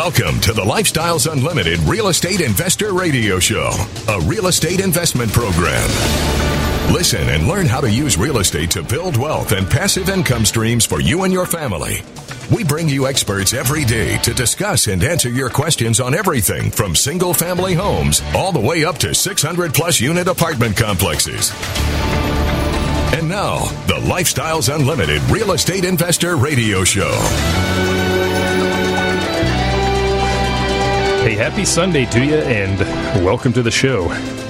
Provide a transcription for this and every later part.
Welcome to the Lifestyles Unlimited Real Estate Investor Radio Show, a real estate investment program. Listen and learn how to use real estate to build wealth and passive income streams for you and your family. We bring you experts every day to discuss and answer your questions on everything from single-family homes all the way up to 600-plus unit apartment complexes. And now, the Lifestyles Unlimited Real Estate Investor Radio Show. Hey, happy Sunday to you, and welcome to the show.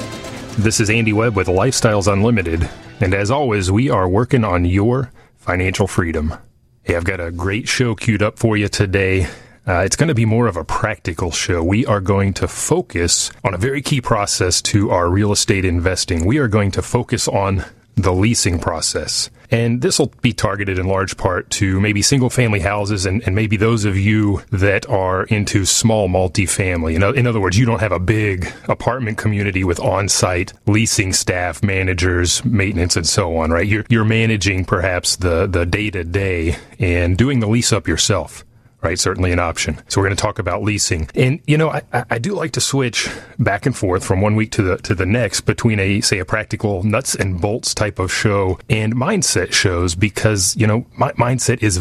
This is Andy Webb with Lifestyles Unlimited, and as always, we are working on your financial freedom. Hey, I've got a great show queued up for you today. It's going to be more of a practical show. We are going to focus on a very key process to our real estate investing. We are going to focus on the leasing process. And this will be targeted in large part to maybe single-family houses and maybe those of you that are into small multifamily. In other words, you don't have a big apartment community with on-site leasing staff, managers, maintenance, and so on, right? You're managing perhaps the day-to-day and doing the lease up yourself. Right, certainly an option. So we're going to talk about leasing. And, I do like to switch back and forth from one week to the next between a practical nuts and bolts type of show and mindset shows because, my mindset is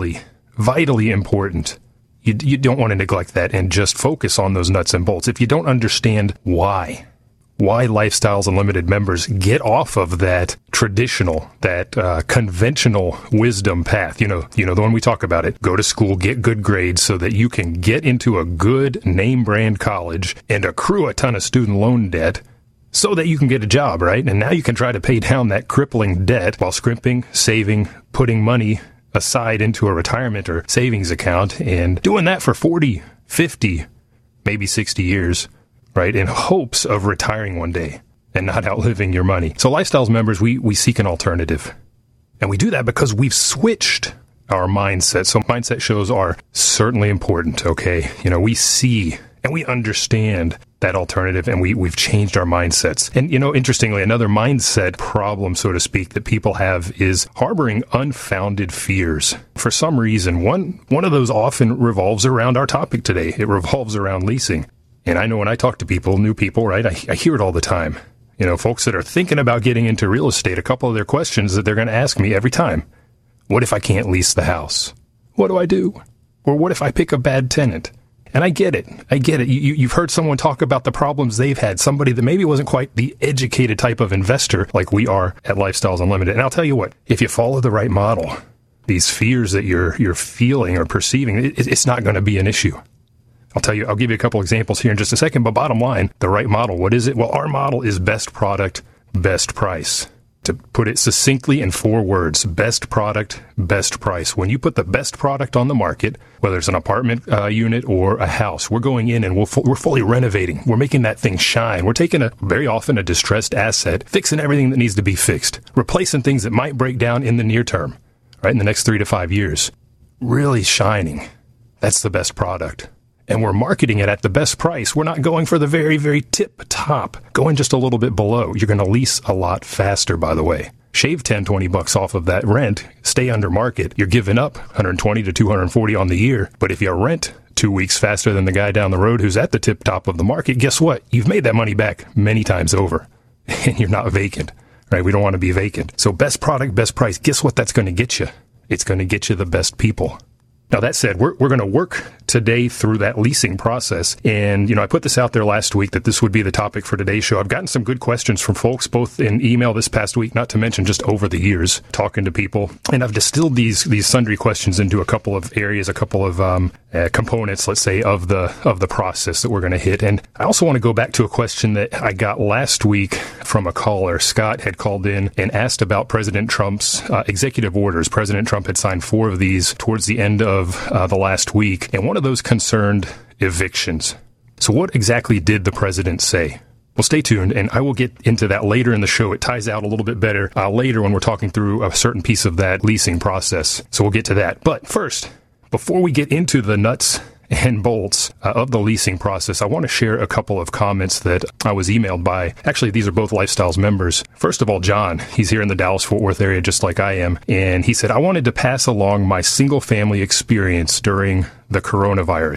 vitally important. You don't want to neglect that and just focus on those nuts and bolts. If you don't understand why Lifestyles Unlimited members get off of that traditional, that conventional wisdom path. The one we talk about it. Go to school, get good grades so that you can get into a good name brand college and accrue a ton of student loan debt so that you can get a job, right? And now you can try to pay down that crippling debt while scrimping, saving, putting money aside into a retirement or savings account and doing that for 40, 50, maybe 60 years. Right, in hopes of retiring one day and not outliving your money. So Lifestyles members, we seek an alternative. And we do that because we've switched our mindset. So mindset shows are certainly important, okay? We see and we understand that alternative and we've changed our mindsets. And, interestingly, another mindset problem, so to speak, that people have is harboring unfounded fears. For some reason, one of those often revolves around our topic today. It revolves around leasing. And I know when I talk to people, new people, right, I hear it all the time. Folks that are thinking about getting into real estate, a couple of their questions that they're going to ask me every time. What if I can't lease the house? What do I do? Or what if I pick a bad tenant? And I get it. You've heard someone talk about the problems they've had, somebody that maybe wasn't quite the educated type of investor like we are at Lifestyles Unlimited. And I'll tell you what, if you follow the right model, these fears that you're feeling or perceiving, it's not going to be an issue. I'll give you a couple examples here in just a second, but bottom line, the right model, what is it? Well, our model is best product, best price. To put it succinctly in 4 words, best product, best price. When you put the best product on the market, whether it's an apartment unit or a house, we're going in and we're fully renovating. We're making that thing shine. We're taking very often a distressed asset, fixing everything that needs to be fixed, replacing things that might break down in the near term, right, in the next 3 to 5 years. Really shining. That's the best product. And we're marketing it at the best price. We're not going for the very, very tip top, going just a little bit below. You're going to lease a lot faster, by the way. Shave $10-$20 off of that rent, stay under market. You're giving up $120 to $240 on the year. But if you rent 2 weeks faster than the guy down the road who's at the tip top of the market, guess what? You've made that money back many times over. And you're not vacant, right? We don't want to be vacant. So best product, best price. Guess what that's going to get you? It's going to get you the best people. Now, that said, we're going to work today through that leasing process. And, I put this out there last week that this would be the topic for today's show. I've gotten some good questions from folks, both in email this past week, not to mention just over the years, talking to people. And I've distilled these sundry questions into a couple of areas, a couple of components, let's say, of the process that we're going to hit. And I also want to go back to a question that I got last week from a caller. Scott had called in and asked about President Trump's executive orders. President Trump had signed 4 of these towards the end of the last week, and one of those concerned evictions. So what exactly did the president say? Well, stay tuned, and I will get into that later in the show. It ties out a little bit better later when we're talking through a certain piece of that leasing process. So we'll get to that. But first, before we get into the nuts and bolts of the leasing process, I want to share a couple of comments that I was emailed by. Actually, these are both Lifestyles members. First of all, John, he's here in the Dallas-Fort Worth area just like I am. And he said, I wanted to pass along my single-family experience during the coronavirus.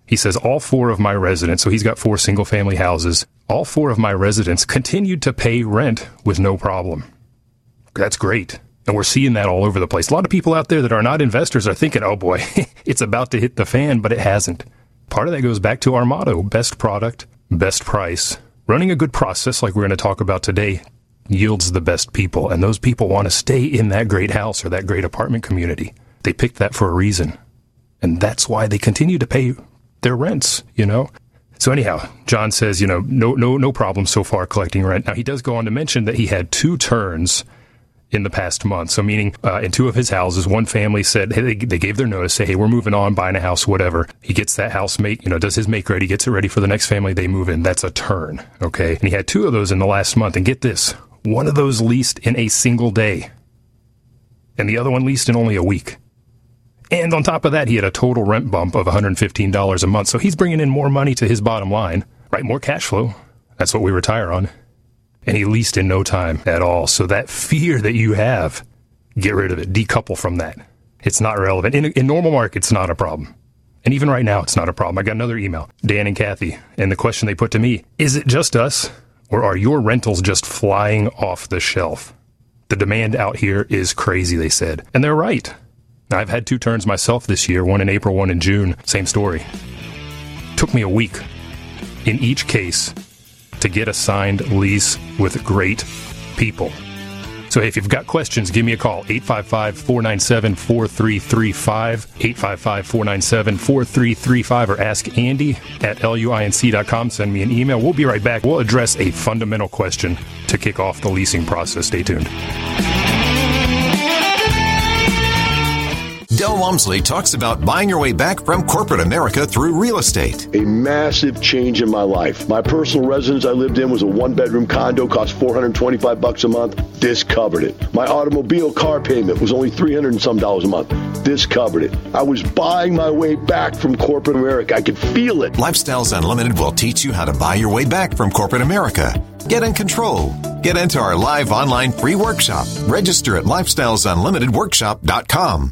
He says all 4 of my residents, so he's got 4 single-family houses, all 4 of my residents continued to pay rent with no problem. That's great. And we're seeing that all over the place. A lot of people out there that are not investors are thinking, oh boy, it's about to hit the fan, but it hasn't. Part of that goes back to our motto, best product, best price. Running a good process, like we're going to talk about today, yields the best people. And those people want to stay in that great house or that great apartment community. They picked that for a reason. And that's why they continue to pay their rents, So anyhow, John says, no problem so far collecting rent. Now, he does go on to mention that he had 2 turns in the past month. So meaning in 2 of his houses, one family said, hey, they gave their notice, say, hey, we're moving on, buying a house, whatever. He gets that house does his make ready, gets it ready for the next family, they move in. That's a turn, okay? And he had 2 of those in the last month. And get this, one of those leased in a single day. And the other one leased in only a week. And on top of that, he had a total rent bump of $115 a month. So he's bringing in more money to his bottom line, right? More cash flow. That's what we retire on. And he leased in no time at all. So that fear that you have, get rid of it. Decouple from that. It's not relevant. In normal markets, it's not a problem. And even right now, it's not a problem. I got another email, Dan and Kathy. And the question they put to me, is it just us or are your rentals just flying off the shelf? The demand out here is crazy, they said. And they're right. Now, I've had 2 turns myself this year, one in April, one in June. Same story. Took me a week in each case to get a signed lease with great people. So if you've got questions, give me a call, 855-497-4335, 855-497-4335, or ask Andy at luinc.com. Send me an email. We'll be right back. We'll address a fundamental question to kick off the leasing process. Stay tuned. Del Walmsley talks about buying your way back from corporate America through real estate. A massive change in my life. My personal residence I lived in was a 1-bedroom condo, cost $425 a month. This covered it. My automobile car payment was only $300 and some a month. This covered it. I was buying my way back from corporate America. I could feel it. Lifestyles Unlimited will teach you how to buy your way back from corporate America. Get in control. Get into our live online free workshop. Register at lifestylesunlimitedworkshop.com.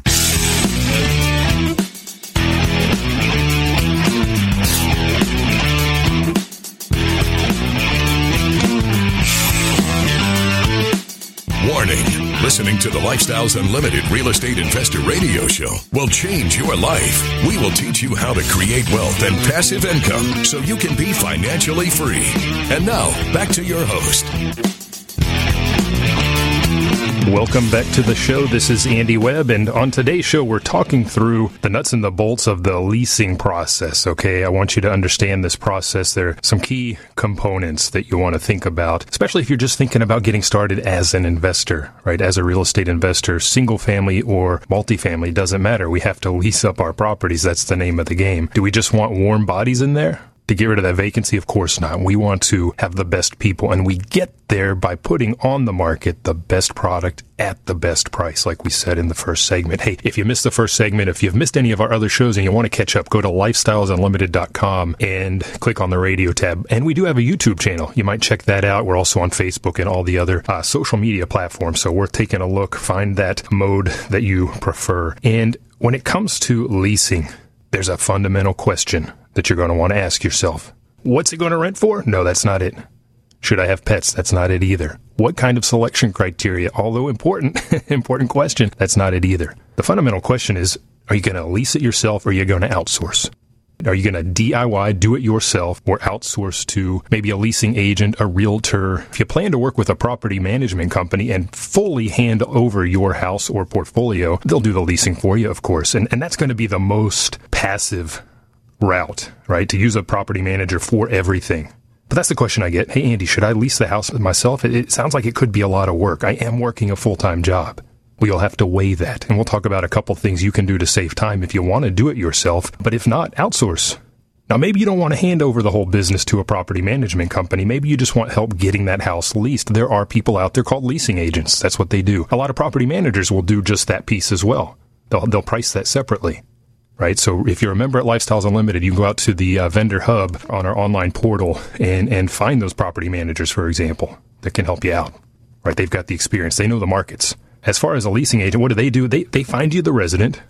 Warning, listening to the Lifestyles Unlimited Real Estate Investor Radio Show will change your life. We will teach you how to create wealth and passive income so you can be financially free. And now, back to your host. Welcome back to the show. This is Andy Webb, and on today's show, we're talking through the nuts and the bolts of the leasing process, okay? I want you to understand this process. There are some key components that you want to think about, especially if you're just thinking about getting started as an investor, right? As a real estate investor, single family or multifamily, doesn't matter. We have to lease up our properties. That's the name of the game. Do we just want warm bodies in there to get rid of that vacancy? Of course not. We want to have the best people, and we get there by putting on the market the best product at the best price, like we said in the first segment. Hey, if you missed the first segment, if you've missed any of our other shows and you want to catch up, go to lifestylesunlimited.com and click on the radio tab. And we do have a YouTube channel. You might check that out. We're also on Facebook and all the other social media platforms, so worth taking a look. Find that mode that you prefer. And when it comes to leasing, there's a fundamental question that you're going to want to ask yourself. What's it going to rent for? No, that's not it. Should I have pets? That's not it either. What kind of selection criteria? Although important, important question, that's not it either. The fundamental question is, are you going to lease it yourself or are you going to outsource? Are you going to DIY, do it yourself, or outsource to maybe a leasing agent, a realtor? If you plan to work with a property management company and fully hand over your house or portfolio, they'll do the leasing for you, of course. And that's going to be the most passive route, right? To use a property manager for everything. But that's the question I get. Hey, Andy, should I lease the house myself? It sounds like it could be a lot of work. I am working a full-time job. We'll have to weigh that. And we'll talk about a couple things you can do to save time if you want to do it yourself. But if not, outsource. Now, maybe you don't want to hand over the whole business to a property management company. Maybe you just want help getting that house leased. There are people out there called leasing agents. That's what they do. A lot of property managers will do just that piece as well. They'll price that separately. Right. So if you're a member at Lifestyles Unlimited, you can go out to the vendor hub on our online portal and find those property managers, for example, that can help you out. Right. They've got the experience. They know the markets. As far as a leasing agent, what do? They find you the resident.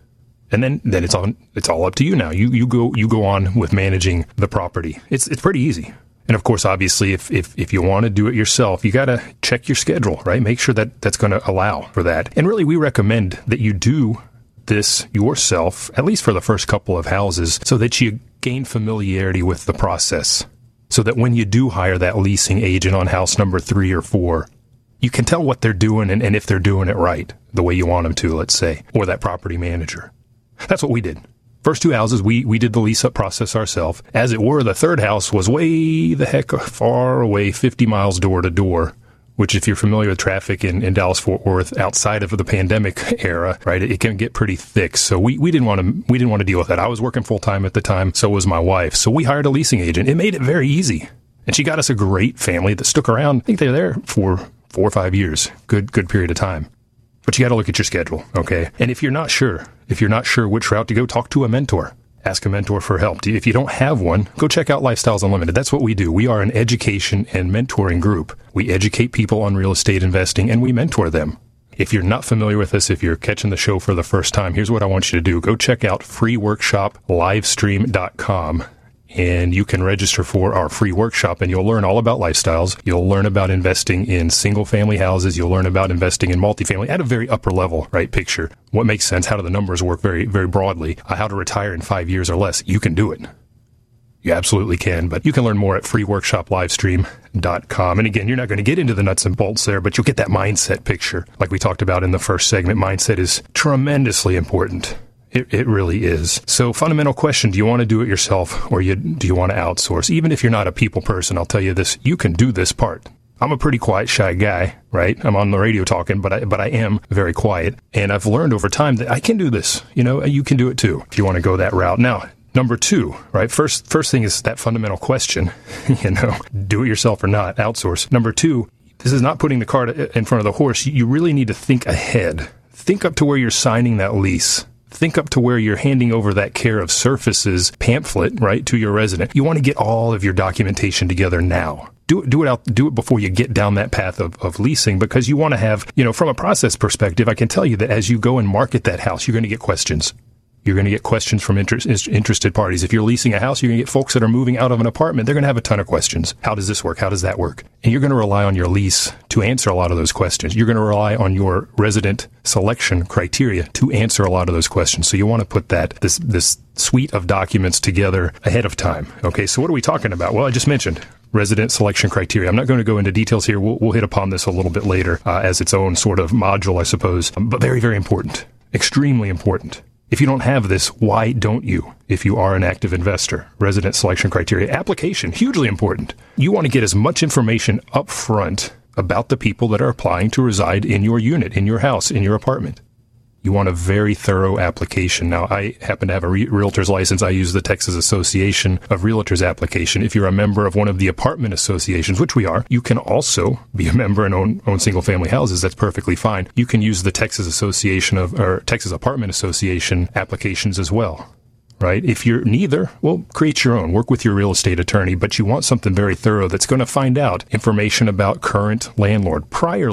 And then it's all up to you now. You go on with managing the property. It's pretty easy. And of course, obviously, if you want to do it yourself, you got to check your schedule, right? Make sure that that's going to allow for that. And really, we recommend that you do this yourself, at least for the first couple of houses, so that you gain familiarity with the process. So that when you do hire that leasing agent on house number 3 or 4, you can tell what they're doing and if they're doing it right, the way you want them to, let's say, or that property manager. That's what we did. First 2 houses, we did the lease-up process ourselves. As it were, the third house was way the heck far away, 50 miles door to door, which if you're familiar with traffic in Dallas-Fort Worth outside of the pandemic era, right, it can get pretty thick. So we didn't want to deal with that. I was working full-time at the time, so was my wife. So we hired a leasing agent. It made it very easy. And she got us a great family that stuck around. I think they were there for 4 or 5 years. Good period of time. But you got to look at your schedule, okay? And if you're not sure which route to go, talk to a mentor. Ask a mentor for help. If you don't have one, go check out Lifestyles Unlimited. That's what we do. We are an education and mentoring group. We educate people on real estate investing, and we mentor them. If you're not familiar with us, if you're catching the show for the first time, here's what I want you to do. Go check out freeworkshoplivestream.com. And you can register for our free workshop, and you'll learn all about lifestyles. You'll learn about investing in single-family houses. You'll learn about investing in multifamily at a very upper level, right? Picture what makes sense, how do the numbers work very, very broadly, how to retire in 5 years or less. You can do it. You absolutely can, but you can learn more at freeworkshoplivestream.com. And again, you're not going to get into the nuts and bolts there, but you'll get that mindset picture. Like we talked about in the first segment, mindset is tremendously important. It really is. So fundamental question, do you want to do it yourself or do you want to outsource? Even if you're not a people person, I'll tell you this, you can do this part. I'm a pretty quiet, shy guy, right? I'm on the radio talking, but I am very quiet. And I've learned over time that I can do this. You know, you can do it too if you want to go that route. Now, number 2, right? First thing is that fundamental question, you know, do it yourself or not, outsource. Number 2, this is not putting the cart in front of the horse. You really need to think ahead. Think up to where you're signing that lease. Think up to where you're handing over that care of services pamphlet, right, to your resident. You want to get all of your documentation together now. Do it before you get down that path of leasing, because you want to have, you know, from a process perspective, I can tell you that as you go and market that house, you're going to get questions. You're going to get questions from interested parties. If you're leasing a house, you're going to get folks that are moving out of an apartment. They're going to have a ton of questions. How does this work? How does that work? And you're going to rely on your lease to answer a lot of those questions. You're going to rely on your resident selection criteria to answer a lot of those questions. So you want to put this suite of documents together ahead of time. Okay, so what are we talking about? Well, I just mentioned resident selection criteria. I'm not going to go into details here. We'll hit upon this a little bit later as its own sort of module, I suppose. But very, very important. Extremely important. If you don't have this, why don't you? If you are an active investor, resident selection criteria, application, hugely important. You want to get as much information up front about the people that are applying to reside in your unit, in your house, in your apartment. You want a very thorough application. Now, I happen to have a realtor's license. I use the Texas Association of Realtors application. If you're a member of one of the apartment associations, which we are, you can also be a member and own single-family houses. That's perfectly fine. You can use the Texas Texas Apartment Association applications as well, right? If you're neither, well, create your own. Work with your real estate attorney, but you want something very thorough that's going to find out information about current landlord,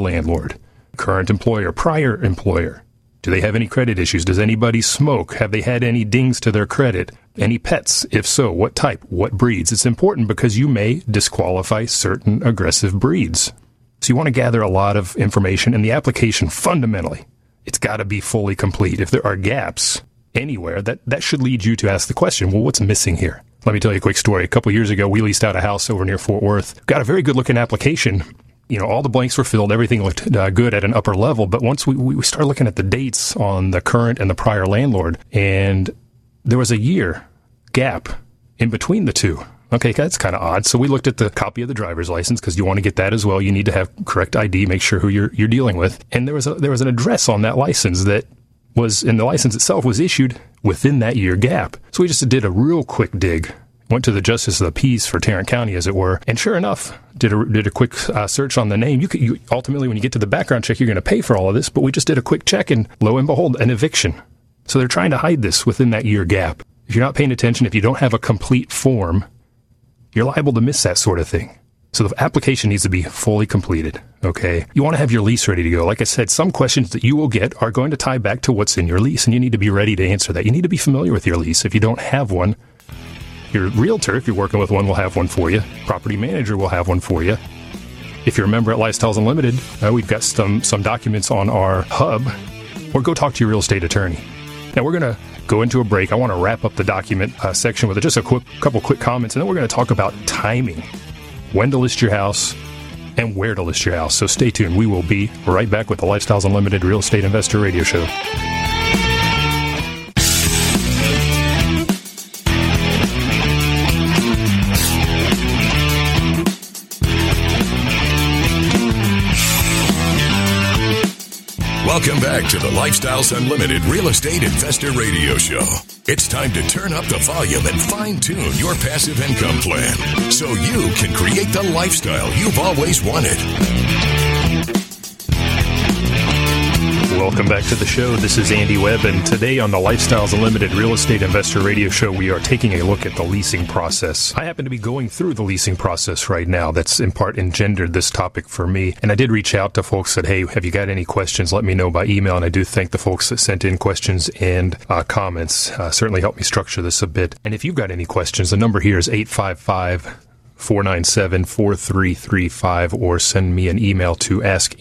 current employer, prior employer. Do they have any credit issues? Does anybody smoke? Have they had any dings to their credit? Any pets? If so, what type? What breeds? It's important because you may disqualify certain aggressive breeds. So you want to gather a lot of information, and the application, fundamentally, it's got to be fully complete. If there are gaps anywhere, that should lead you to ask the question, well, what's missing here? Let me tell you a quick story. A couple of years ago, we leased out a house over near Fort Worth. Got a very good-looking application. You know, all the blanks were filled. Everything looked good at an upper level. But once we started looking at the dates on the current and the prior landlord, and there was a year gap in between the two. Okay, that's kind of odd. So we looked at the copy of the driver's license, because you want to get that as well. You need to have correct ID, make sure who you're dealing with. And there was an address on that license that was, and the license itself was issued within that year gap. So we just did a real quick dig. Went to the Justice of the Peace for Tarrant County, as it were, and sure enough, did a quick search on the name. You ultimately, when you get to the background check, you're going to pay for all of this, but we just did a quick check, and lo and behold, an eviction. So they're trying to hide this within that year gap. If you're not paying attention, if you don't have a complete form, you're liable to miss that sort of thing. So the application needs to be fully completed, okay? You want to have your lease ready to go. Like I said, some questions that you will get are going to tie back to what's in your lease, and you need to be ready to answer that. You need to be familiar with your lease. If you don't have one, your realtor, if you're working with one, will have one for you. Property manager will have one for you. If you're a member at Lifestyles Unlimited, we've got some documents on our hub, or go talk to your real estate attorney. Now, we're going to go into a break. I want to wrap up the document section with just a couple quick comments, and then we're going to talk about timing. When to list your house, and where to list your house. So stay tuned. We will be right back with the Lifestyles Unlimited Real Estate Investor Radio Show. Welcome back to the Lifestyles Unlimited Real Estate Investor Radio Show. It's time to turn up the volume and fine-tune your passive income plan so you can create the lifestyle you've always wanted. Welcome back to the show. This is Andy Webb, and today on the Lifestyles Unlimited Real Estate Investor Radio Show, we are taking a look at the leasing process. I happen to be going through the leasing process right now. That's in part engendered this topic for me. And I did reach out to folks that, hey, have you got any questions? Let me know by email. And I do thank the folks that sent in questions and comments. Certainly helped me structure this a bit. And if you've got any questions, the number here is 855-497-4335, or send me an email to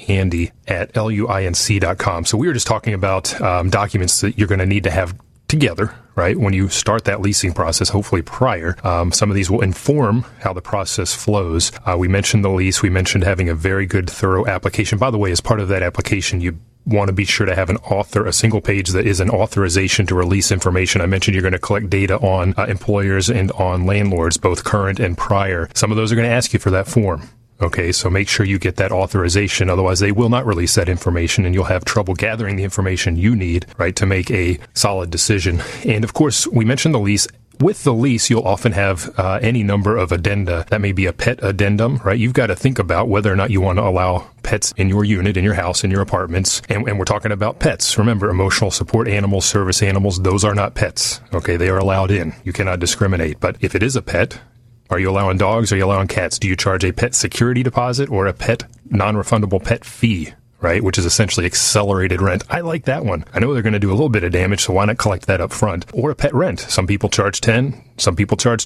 askandy@luinc.com. So we were just talking about documents that you're going to need to have together, right, when you start that leasing process, hopefully prior. Some of these will inform how the process flows. We mentioned the lease. We mentioned having a very good, thorough application. By the way, as part of that application, you want to be sure to have a single page that is an authorization to release information. I mentioned you're going to collect data on employers and on landlords, both current and prior. Some of those are going to ask you for that form. Okay, so make sure you get that authorization. Otherwise, they will not release that information, and you'll have trouble gathering the information you need, right, to make a solid decision. And of course, we mentioned the lease. With the lease, you'll often have any number of addenda. That may be a pet addendum, right? You've got to think about whether or not you want to allow pets in your unit, in your house, in your apartments. And we're talking about pets. Remember, emotional support animals, service animals, those are not pets. Okay, they are allowed in. You cannot discriminate. But if it is a pet, are you allowing dogs? Are you allowing cats? Do you charge a pet security deposit or a pet non-refundable pet fee? Right, which is essentially accelerated rent. I like that one. I know they're going to do a little bit of damage, so why not collect that up front? Or a pet rent. Some people charge $10, some people charge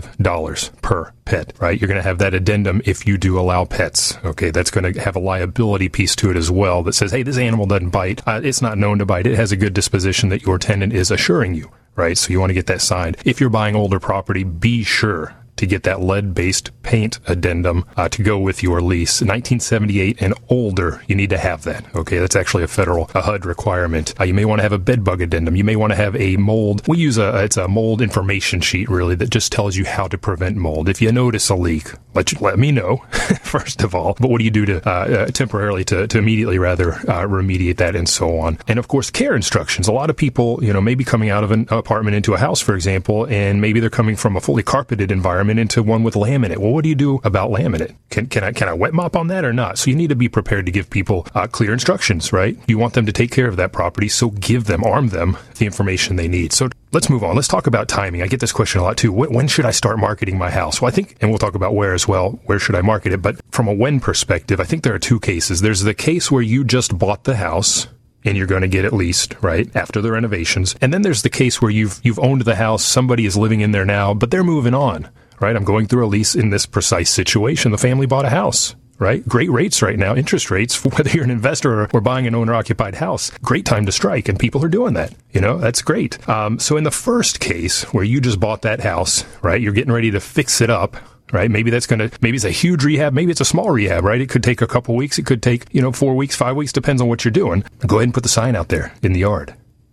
$25 per pet, right? You're going to have that addendum if you do allow pets. Okay, that's going to have a liability piece to it as well that says, hey, this animal doesn't bite. It's not known to bite. It has a good disposition that your tenant is assuring you, right? So you want to get that signed. If you're buying older property, be sure to get that lead-based paint addendum to go with your lease. 1978 and older, you need to have that. Okay, that's actually a federal HUD requirement. You may want to have a bed bug addendum. You may want to have a mold. We use it's a mold information sheet, really, that just tells you how to prevent mold. If you notice a leak, let me know, first of all. But what do you do to temporarily, to immediately, rather, remediate that and so on? And, of course, care instructions. A lot of people, may be coming out of an apartment into a house, for example, and maybe they're coming from a fully carpeted environment into one with laminate. Well, what do you do about laminate? Can I wet mop on that or not? So you need to be prepared to give people clear instructions, right? You want them to take care of that property, so arm them the information they need. So let's move on. Let's talk about timing. I get this question a lot too. When should I start marketing my house? Well, I think, and we'll talk about where as well, where should I market it? But from a when perspective, I think there are two cases. There's the case where you just bought the house and you're going to get it leased, right, after the renovations. And then there's the case where you've owned the house, somebody is living in there now, but they're moving on. Right, I'm going through a lease in this precise situation. The family bought a house, right? Great rates right now, interest rates, whether you're an investor or buying an owner-occupied house. Great time to strike, and people are doing that. That's great. So in the first case, where you just bought that house, right, you're getting ready to fix it up, right? Maybe it's a huge rehab. Maybe it's a small rehab, right? It could take a couple weeks. It could take, 4 weeks, 5 weeks, depends on what you're doing. Go ahead and put the sign out there in the yard.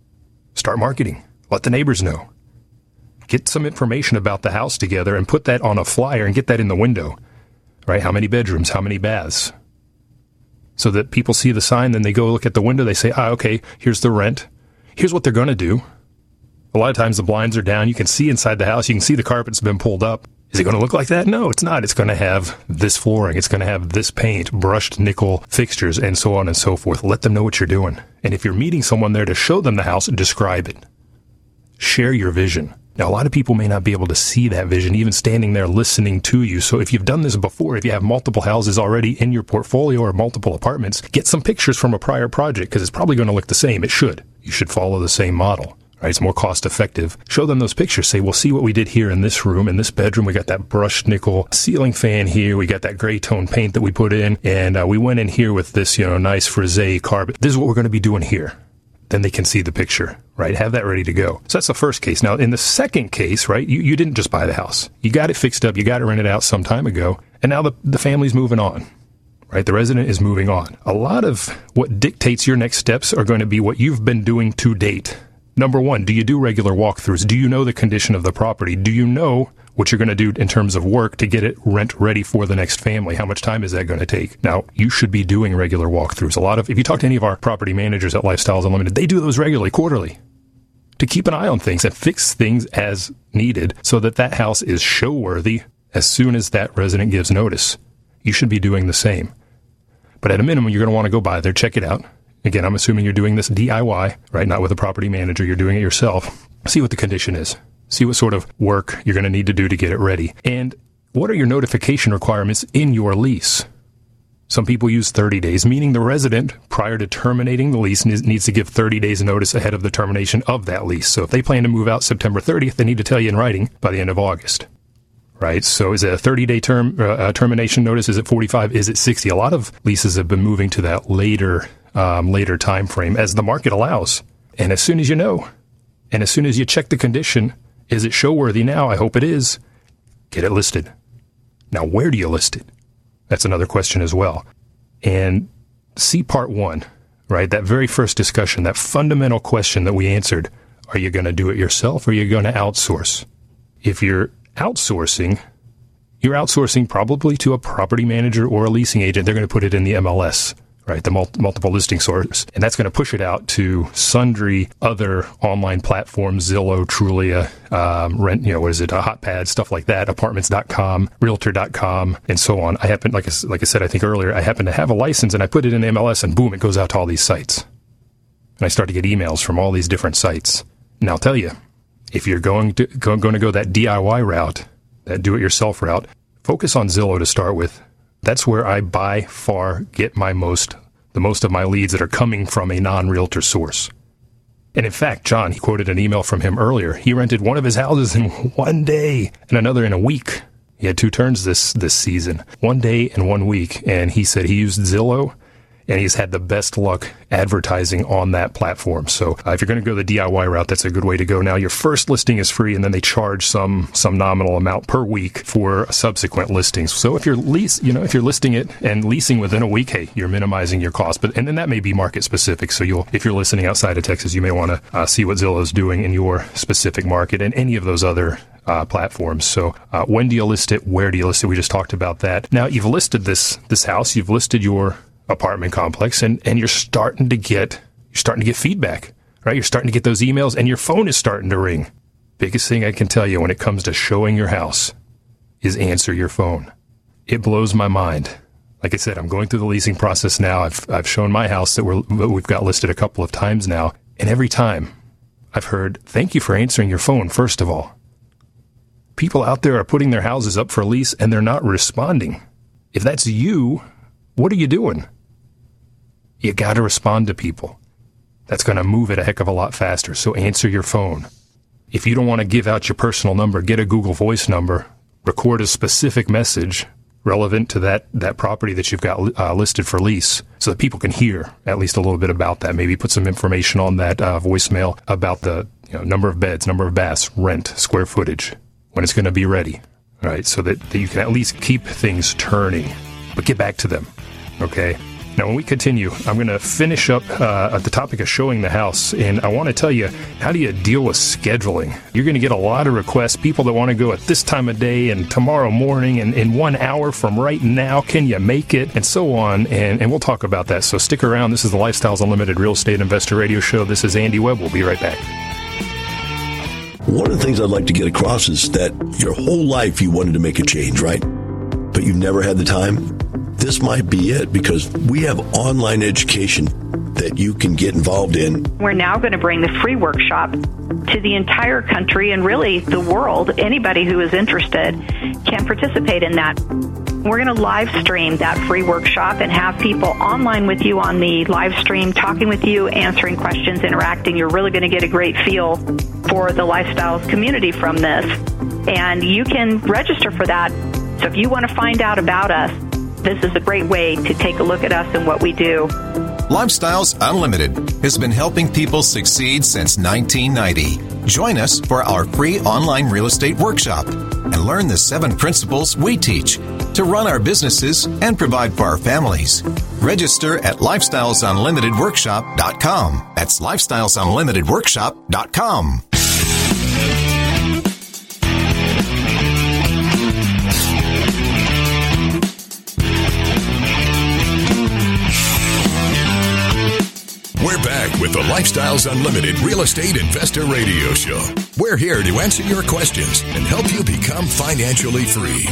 Start marketing. Let the neighbors know. Get some information about the house together and put that on a flyer and get that in the window, right? How many bedrooms, how many baths? So that people see the sign, then they go look at the window, they say, okay, here's the rent. Here's what they're going to do. A lot of times the blinds are down. You can see inside the house. You can see the carpet's been pulled up. Is it going to look like that? No, it's not. It's going to have this flooring. It's going to have this paint, brushed nickel fixtures, and so on and so forth. Let them know what you're doing. And if you're meeting someone there to show them the house, describe it. Share your vision. Now, a lot of people may not be able to see that vision, even standing there listening to you. So if you've done this before, if you have multiple houses already in your portfolio or multiple apartments, get some pictures from a prior project because it's probably going to look the same. It should. You should follow the same model. Right? It's more cost effective. Show them those pictures. Say, well, see what we did here in this room, in this bedroom. We got that brushed nickel ceiling fan here. We got that gray tone paint that we put in. And we went in here with this, nice frisé carpet. This is what we're going to be doing here. Then they can see the picture, right? Have that ready to go. So that's the first case. Now, in the second case, right, you didn't just buy the house. You got it fixed up. You got it rented out some time ago. And now the family's moving on, right? The resident is moving on. A lot of what dictates your next steps are going to be what you've been doing to date. Number one, do you do regular walkthroughs? Do you know the condition of the property? Do you know what you're going to do in terms of work to get it rent ready for the next family? How much time is that going to take? Now, you should be doing regular walkthroughs. If you talk to any of our property managers at Lifestyles Unlimited, they do those regularly, quarterly, to keep an eye on things and fix things as needed so that house is show-worthy as soon as that resident gives notice. You should be doing the same. But at a minimum, you're going to want to go by there, check it out. Again, I'm assuming you're doing this DIY, right? Not with a property manager. You're doing it yourself. See what the condition is. See what sort of work you're going to need to do to get it ready. And what are your notification requirements in your lease? Some people use 30 days, meaning the resident, prior to terminating the lease, needs to give 30 days notice ahead of the termination of that lease. So if they plan to move out September 30th, they need to tell you in writing by the end of August, right? So is it a 30-day termination notice? Is it 45? Is it 60? A lot of leases have been moving to that later time frame as the market allows. And as soon as you know, and as soon as you check the condition, is it show-worthy now? I hope it is. Get it listed. Now, where do you list it? That's another question as well. And see part one, right? That very first discussion, that fundamental question that we answered. Are you going to do it yourself or are you going to outsource? If you're outsourcing probably to a property manager or a leasing agent. They're going to put it in the MLS. Right, the multiple listing source. And that's going to push it out to sundry other online platforms, Zillow, Trulia, HotPad, stuff like that, apartments.com, realtor.com, and so on. I happen, like I said, I think earlier, I happen to have a license and I put it in the MLS and boom, it goes out to all these sites. And I start to get emails from all these different sites. And I'll tell you, if you're going to go that DIY route, that do-it-yourself route, focus on Zillow to start with. That's where I by far get the most of my leads that are coming from a non-realtor source. And in fact, John, he quoted an email from him earlier. He rented one of his houses in one day and another in a week. He had 2 turns this season, 1 day and 1 week. And he said he used Zillow and he's had the best luck advertising on that platform. So if you're going to go the DIY route, that's a good way to go. Now, your first listing is free, and then they charge some nominal amount per week for subsequent listings. So if you're listing it and leasing within a week, hey, you're minimizing your cost. And then that may be market specific. So if you're listening outside of Texas, you may want to see what Zillow is doing in your specific market and any of those other platforms. So when do you list it? Where do you list it? We just talked about that. Now, you've listed this house. You've listed your apartment complex, and you're starting to get feedback, right? You're starting to get those emails, and your phone is starting to ring. Biggest thing I can tell you when it comes to showing your house is answer your phone. It blows my mind. Like I said, I'm going through the leasing process now. I've shown my house that we've got listed a couple of times now, and every time I've heard, "Thank you for answering your phone." First of all, people out there are putting their houses up for lease, and they're not responding. If that's you, what are you doing? You got to respond to people. That's going to move it a heck of a lot faster. So answer your phone. If you don't want to give out your personal number, get a Google Voice number, record a specific message relevant to that property that you've got listed for lease so that people can hear at least a little bit about that. Maybe put some information on that voicemail about the number of beds, number of baths, rent, square footage, when it's going to be ready, right? So that you can at least keep things turning, but get back to them, okay? Now, when we continue, I'm going to finish up at the topic of showing the house, and I want to tell you, how do you deal with scheduling? You're going to get a lot of requests, people that want to go at this time of day and tomorrow morning and in 1 hour from right now. Can you make it? And so on, and we'll talk about that. So stick around. This is the Lifestyles Unlimited Real Estate Investor Radio Show. This is Andy Webb. We'll be right back. One of the things I'd like to get across is that your whole life you wanted to make a change, right? But you've never had the time? This might be it, because we have online education that that you can get involved in. We're now going to bring the free workshop to the entire country and really the world. Anybody who is interested can participate in that. We're going to live stream that free workshop and have people online with you on the live stream, talking with you, answering questions, interacting. You're really going to get a great feel for the Lifestyles community from this. And you can register for that. So if you want to find out about us, this is a great way to take a look at us and what we do. Lifestyles Unlimited has been helping people succeed since 1990. Join us for our free online real estate workshop and learn the 7 principles we teach to run our businesses and provide for our families. Register at lifestylesunlimitedworkshop.com. That's lifestylesunlimitedworkshop.com. We're back with the Lifestyles Unlimited Real Estate Investor Radio Show. We're here to answer your questions and help you become financially free.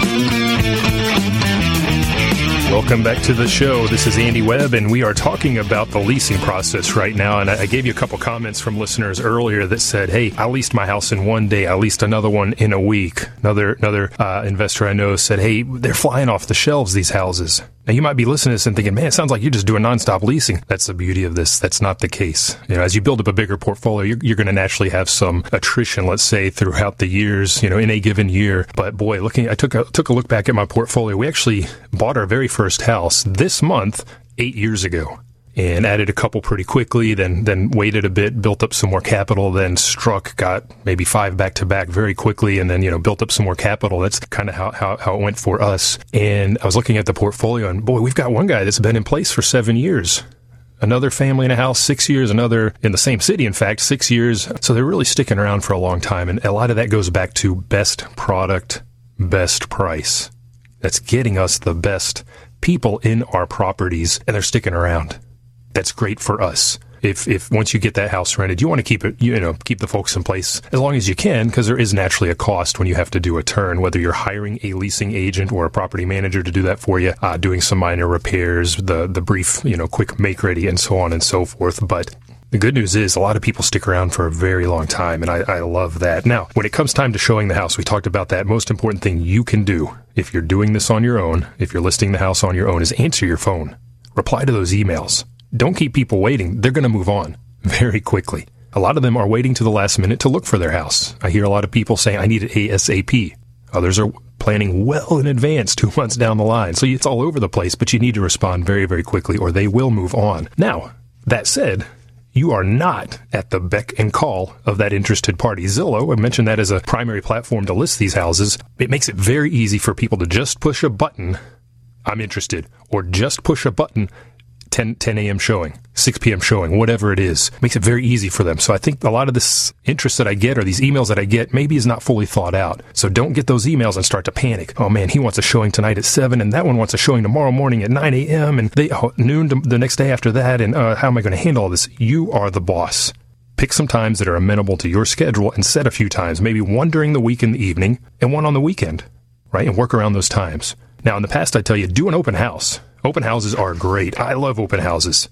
Welcome back to the show. This is Andy Webb, and we are talking about the leasing process right now. And I gave you a couple comments from listeners earlier that said, hey, I leased my house in one day. I leased another one in a week. Another investor I know said, hey, they're flying off the shelves, these houses. Now, you might be listening to this and thinking, man, it sounds like you're just doing nonstop leasing. That's the beauty of this. That's not the case. You know, as you build up a bigger portfolio, you're going to naturally have some attrition, let's say, throughout the years, you know, in a given year. But boy, I took a look back at my portfolio. We actually bought our very first house this month 8 years ago. And added a couple pretty quickly, then waited a bit, built up some more capital, then got maybe 5 back-to-back very quickly, and then, you know, built up some more capital. That's kind of how it went for us. And I was looking at the portfolio, and boy, we've got one guy that's been in place for 7 years. Another family in a house, 6 years, another in the same city, in fact, 6 years. So they're really sticking around for a long time. And a lot of that goes back to best product, best price. That's getting us the best people in our properties, and they're sticking around. That's great for us. If once you get that house rented, you want to keep the folks in place as long as you can, because there is naturally a cost when you have to do a turn, whether you're hiring a leasing agent or a property manager to do that for you, doing some minor repairs, the brief, quick make ready and so on and so forth. But the good news is a lot of people stick around for a very long time, and I love that. Now, when it comes time to showing the house, we talked about that. Most important thing you can do if you're doing this on your own, if you're listing the house on your own, is answer your phone. Reply to those emails. Don't keep people waiting. They're going to move on very quickly. A lot of them are waiting to the last minute to look for their house. I hear a lot of people saying, I need it ASAP. Others are planning well in advance, 2 months down the line. So it's all over the place, but you need to respond very, very quickly or they will move on. Now, that said, you are not at the beck and call of that interested party. Zillow, I mentioned that as a primary platform to list these houses. It makes it very easy for people to just push a button, I'm interested, or just push a button, 10 a.m. showing, 6 p.m. showing, whatever it is. Makes it very easy for them. So I think a lot of this interest that I get or these emails that I get maybe is not fully thought out. So don't get those emails and start to panic. Oh man, he wants a showing tonight at 7 and that one wants a showing tomorrow morning at 9 a.m. and noon the next day after that. And how am I going to handle all this? You are the boss. Pick some times that are amenable to your schedule and set a few times, maybe one during the week in the evening and one on the weekend, right? And work around those times. Now, in the past, I tell you, do an open house. Open houses are great. I love open houses.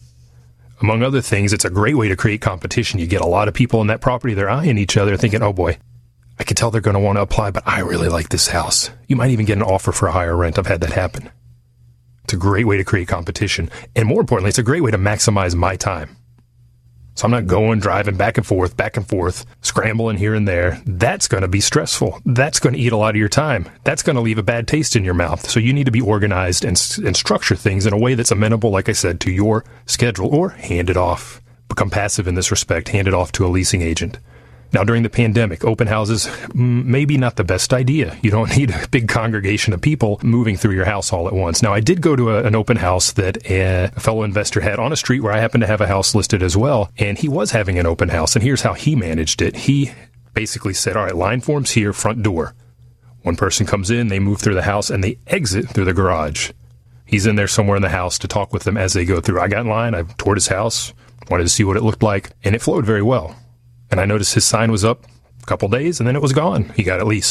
Among other things, it's a great way to create competition. You get a lot of people in that property, they're eyeing each other thinking, oh boy, I can tell they're going to want to apply, but I really like this house. You might even get an offer for a higher rent. I've had that happen. It's a great way to create competition. And more importantly, it's a great way to maximize my time. So I'm not driving back and forth, scrambling here and there. That's going to be stressful. That's going to eat a lot of your time. That's going to leave a bad taste in your mouth. So you need to be organized and structure things in a way that's amenable, like I said, to your schedule, or hand it off. Become passive in this respect. Hand it off to a leasing agent. Now, during the pandemic, open houses, maybe not the best idea. You don't need a big congregation of people moving through your house all at once. Now, I did go to an open house that a fellow investor had on a street where I happen to have a house listed as well, and he was having an open house, and here's how he managed it. He basically said, all right, line form's here, front door. One person comes in, they move through the house, and they exit through the garage. He's in there somewhere in the house to talk with them as they go through. I got in line, I toured his house, wanted to see what it looked like, and it flowed very well. And I noticed his sign was up a couple days, and then it was gone. He got it leased.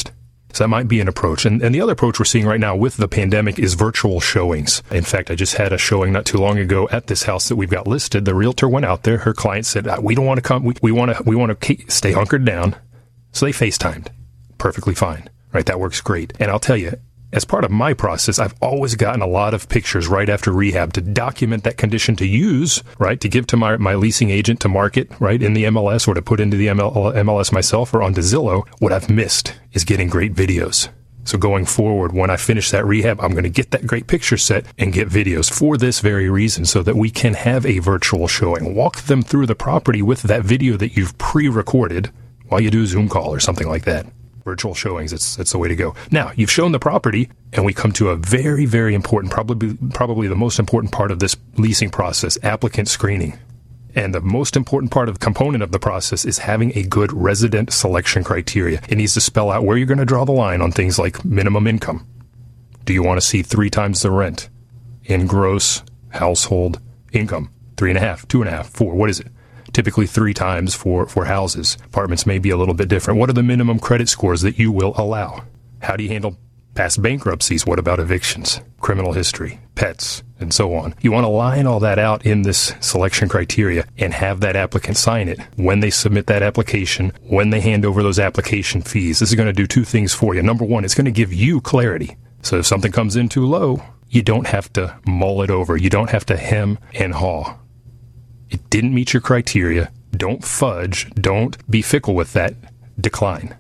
So that might be an approach. And the other approach we're seeing right now with the pandemic is virtual showings. In fact, I just had a showing not too long ago at this house that we've got listed. The realtor went out there. Her client said, we don't want to come. We want to stay hunkered down. So they FaceTimed. Perfectly fine. Right? That works great. And I'll tell you, as part of my process, I've always gotten a lot of pictures right after rehab to document that condition to use, right, to give to my leasing agent to market, right, in the MLS or to put into the MLS myself or onto Zillow. What I've missed is getting great videos. So going forward, when I finish that rehab, I'm going to get that great picture set and get videos for this very reason so that we can have a virtual showing. Walk them through the property with that video that you've pre-recorded while you do a Zoom call or something like that. Virtual showings, that's the way to go. Now, you've shown the property, and we come to a very, very important, probably the most important part of this leasing process, applicant screening. And the most important component of the process is having a good resident selection criteria. It needs to spell out where you're going to draw the line on things like minimum income. Do you want to see 3 times the rent in gross household income? 3.5, 2.5, 4, what is it? Typically 3 times for houses. Apartments may be a little bit different. What are the minimum credit scores that you will allow? How do you handle past bankruptcies? What about evictions, criminal history, pets, and so on? You want to line all that out in this selection criteria and have that applicant sign it when they submit that application, when they hand over those application fees. This is going to do 2 things for you. Number one, it's going to give you clarity. So if something comes in too low, you don't have to mull it over. You don't have to hem and haw. It didn't meet your criteria. Don't fudge. Don't be fickle with that. Decline.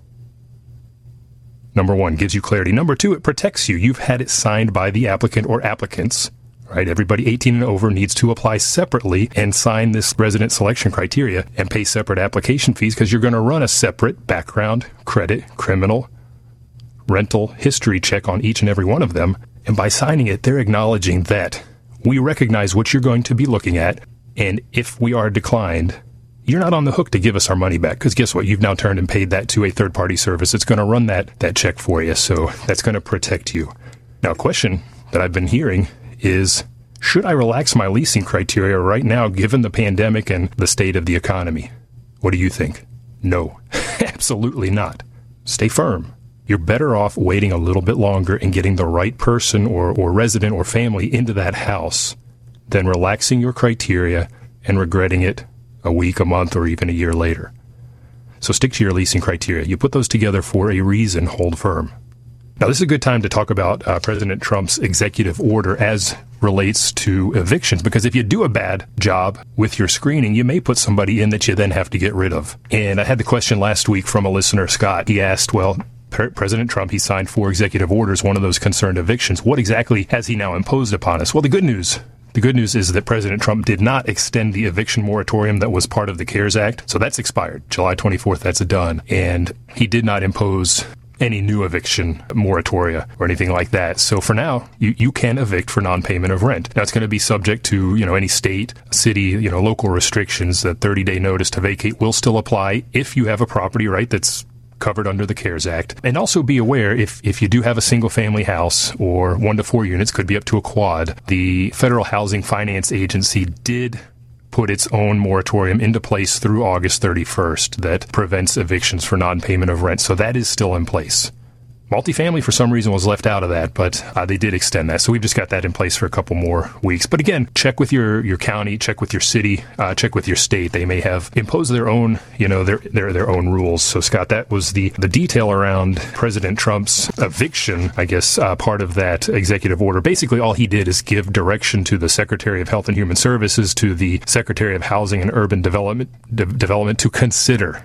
Number one, gives you clarity. Number two, it protects you. You've had it signed by the applicant or applicants, right? Everybody 18 and over needs to apply separately and sign this resident selection criteria and pay separate application fees because you're going to run a separate background, credit, criminal, rental history check on each and every one of them. And by signing it, they're acknowledging that we recognize what you're going to be looking at. And if we are declined, you're not on the hook to give us our money back because guess what? You've now turned and paid that to a third-party service. It's going to run that check for you, so that's going to protect you. Now, a question that I've been hearing is, should I relax my leasing criteria right now given the pandemic and the state of the economy? What do you think? No, absolutely not. Stay firm. You're better off waiting a little bit longer and getting the right person or resident or family into that house than relaxing your criteria and regretting it a week, a month, or even a year later. So stick to your leasing criteria. You put those together for a reason. Hold firm. Now, this is a good time to talk about President Trump's executive order as relates to evictions, because if you do a bad job with your screening, you may put somebody in that you then have to get rid of. And I had the question last week from a listener, Scott. He asked, well, President Trump, he signed 4 executive orders. One of those concerned evictions. What exactly has he now imposed upon us? Well, the good news is that President Trump did not extend the eviction moratorium that was part of the CARES Act. So that's expired. July 24th, that's done. And he did not impose any new eviction moratoria or anything like that. So for now, you can evict for non-payment of rent. Now, it's going to be subject to, any state, city, local restrictions. The 30-day notice to vacate will still apply if you have a property, right, that's covered under the CARES Act. And also be aware, if you do have a single-family house or 1 to 4 units, could be up to a quad, the Federal Housing Finance Agency did put its own moratorium into place through August 31st that prevents evictions for non-payment of rent. So that is still in place. Multifamily, for some reason, was left out of that, but they did extend that. So we've just got that in place for a couple more weeks. But again, check with your county, check with your city, check with your state. They may have imposed their own, their own rules. So, Scott, that was the detail around President Trump's eviction, I guess, part of that executive order. Basically, all he did is give direction to the Secretary of Health and Human Services, to the Secretary of Housing and Urban Development to consider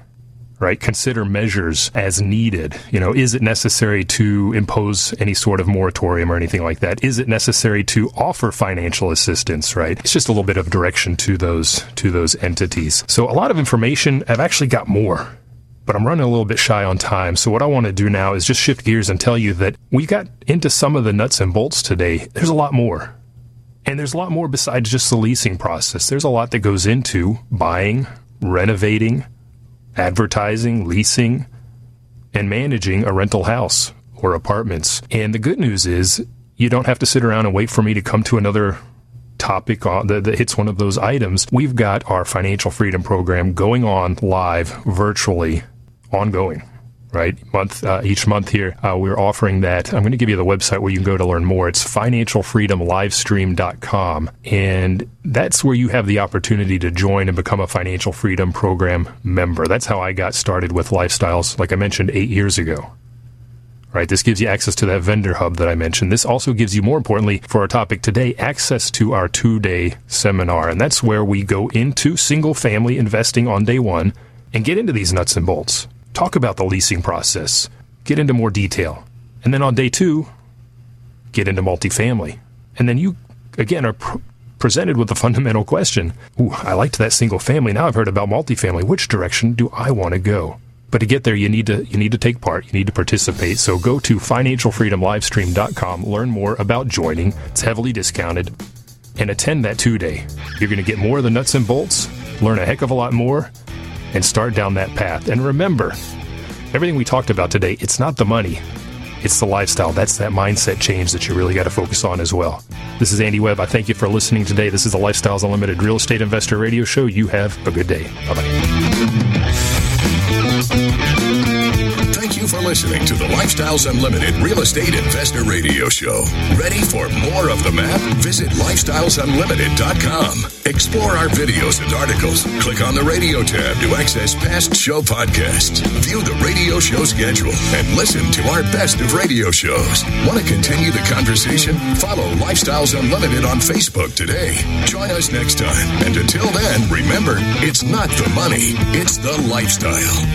measures as needed. Is it necessary to impose any sort of moratorium or anything like that? Is it necessary to offer financial assistance, right? It's just a little bit of direction to those entities. So a lot of information. I've actually got more, but I'm running a little bit shy on time. So what I want to do now is just shift gears and tell you that we got into some of the nuts and bolts today. There's a lot more. And there's a lot more besides just the leasing process. There's a lot that goes into buying, renovating, advertising, leasing, and managing a rental house or apartments. And the good news is you don't have to sit around and wait for me to come to another topic that hits one of those items. We've got our Financial Freedom Program going on live, virtually, ongoing. right? Each month here, we're offering that. I'm going to give you the website where you can go to learn more. It's financialfreedomlivestream.com. And that's where you have the opportunity to join and become a Financial Freedom Program member. That's how I got started with Lifestyles, like I mentioned, 8 years ago. Right, this gives you access to that vendor hub that I mentioned. This also gives you, more importantly, for our topic today, access to our 2-day seminar. And that's where we go into single-family investing on day one and get into these nuts and bolts. Talk about the leasing process. Get into more detail. And then on day 2, get into multifamily. And then you, again, are presented with the fundamental question. Ooh, I liked that single family. Now I've heard about multifamily. Which direction do I want to go? But to get there, you need to take part. You need to participate. So go to financialfreedomlivestream.com. Learn more about joining. It's heavily discounted. And attend that 2-day. You're going to get more of the nuts and bolts, learn a heck of a lot more, and start down that path. And remember, everything we talked about today, it's not the money. It's the lifestyle. That's that mindset change that you really got to focus on as well. This is Andy Webb. I thank you for listening today. This is the Lifestyles Unlimited Real Estate Investor Radio Show. You have a good day. Bye-bye. Thank you for listening to the Lifestyles Unlimited Real Estate Investor Radio Show. Ready for more of the map? Visit lifestylesunlimited.com. Explore our videos and articles. Click on the radio tab to access past show podcasts. View the radio show schedule and listen to our best of radio shows. Want to continue the conversation? Follow Lifestyles Unlimited on Facebook today. Join us next time. And until then, remember, it's not the money, it's the lifestyle.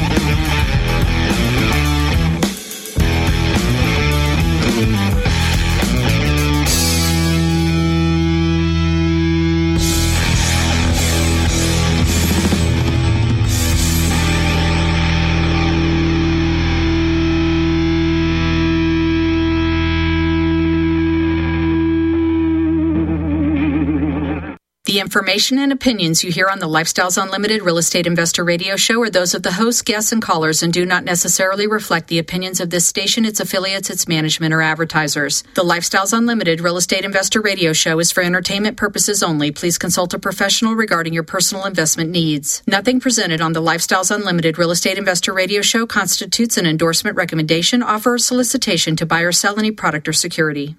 The information and opinions you hear on the Lifestyles Unlimited Real Estate Investor Radio Show are those of the hosts, guests, and callers and do not necessarily reflect the opinions of this station, its affiliates, its management, or advertisers. The Lifestyles Unlimited Real Estate Investor Radio Show is for entertainment purposes only. Please consult a professional regarding your personal investment needs. Nothing presented on the Lifestyles Unlimited Real Estate Investor Radio Show constitutes an endorsement, recommendation, offer, or solicitation to buy or sell any product or security.